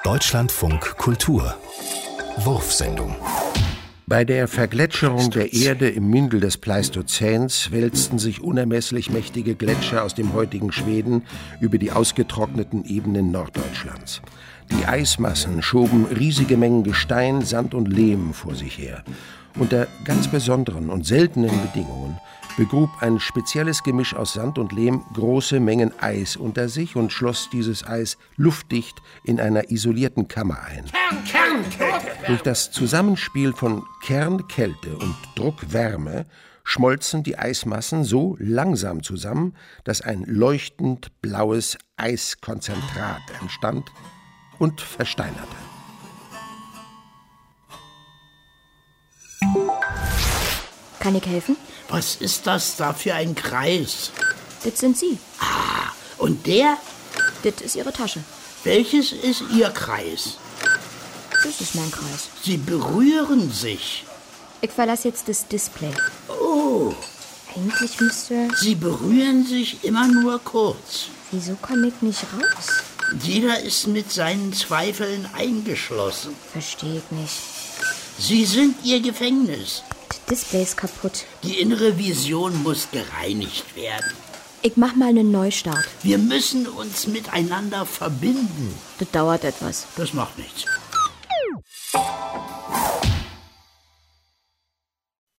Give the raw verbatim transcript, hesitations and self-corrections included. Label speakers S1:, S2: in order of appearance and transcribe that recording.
S1: Deutschlandfunk Kultur Wurfsendung.
S2: Bei der Vergletscherung der Erde im Mündel des Pleistozäns wälzten sich unermesslich mächtige Gletscher aus dem heutigen Schweden über die ausgetrockneten Ebenen Norddeutschlands. Die Eismassen schoben riesige Mengen Gestein, Sand und Lehm vor sich her. Unter ganz besonderen und seltenen Bedingungen begrub ein spezielles Gemisch aus Sand und Lehm große Mengen Eis unter sich und schloss dieses Eis luftdicht in einer isolierten Kammer ein.
S3: Kern, Kernkälte.
S2: Durch das Zusammenspiel von Kernkälte und Druckwärme schmolzen die Eismassen so langsam zusammen, dass ein leuchtend blaues Eiskonzentrat entstand und versteinerte.
S4: Kann ich helfen?
S3: Was ist das da für ein Kreis?
S4: Das sind Sie.
S3: Ah, und der?
S4: Das ist Ihre Tasche.
S3: Welches ist Ihr Kreis?
S4: Das ist mein Kreis.
S3: Sie berühren sich.
S4: Ich verlasse jetzt das Display.
S3: Oh,
S4: Eigentlich müsste...
S3: Sie berühren sich immer nur kurz.
S4: Wieso komme ich nicht raus?
S3: Jeder ist mit seinen Zweifeln eingeschlossen.
S4: Verstehe ich nicht.
S3: Sie sind Ihr Gefängnis.
S4: Das Display ist kaputt.
S3: Die innere Vision muss gereinigt werden.
S4: Ich mach mal einen Neustart.
S3: Wir müssen uns miteinander verbinden.
S4: Das dauert etwas.
S3: Das macht nichts.